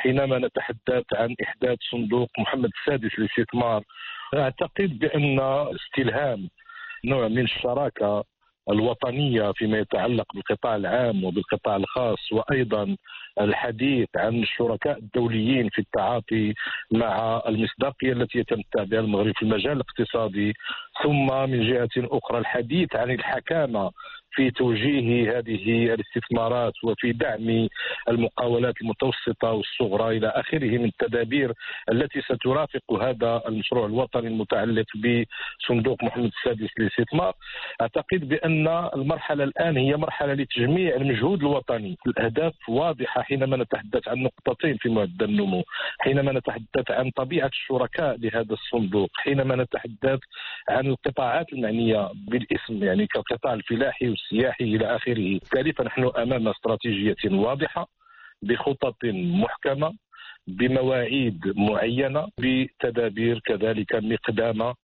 حينما نتحدث عن إحداث صندوق محمد السادس للاستثمار، أعتقد بأن استلهام نوع من الشراكة الوطنية فيما يتعلق بالقطاع العام وبالقطاع الخاص، وأيضا الحديث عن الشركاء الدوليين في التعاطي مع المصداقية التي يتمتع بها المغرب في المجال الاقتصادي، ثم من جهة أخرى الحديث عن الحكامة في توجيه هذه الاستثمارات وفي دعم المقاولات المتوسطة والصغرى إلى آخره من التدابير التي سترافق هذا المشروع الوطني المتعلق بصندوق محمد السادس للاستثمار. أعتقد بأن المرحلة الآن هي مرحلة لتجميع المجهود الوطني. الأهداف واضحة حينما نتحدث عن نقطتين في معدل النمو، حينما نتحدث عن طبيعة الشركاء لهذا الصندوق، حينما نتحدث عن القطاعات المعنية بالاسم يعني كالقطاع الفلاحي والسياحي إلى آخره. بالتالي فنحن أمام استراتيجية واضحة بخطط محكمة بمواعيد معينة بتدابير كذلك مقدامة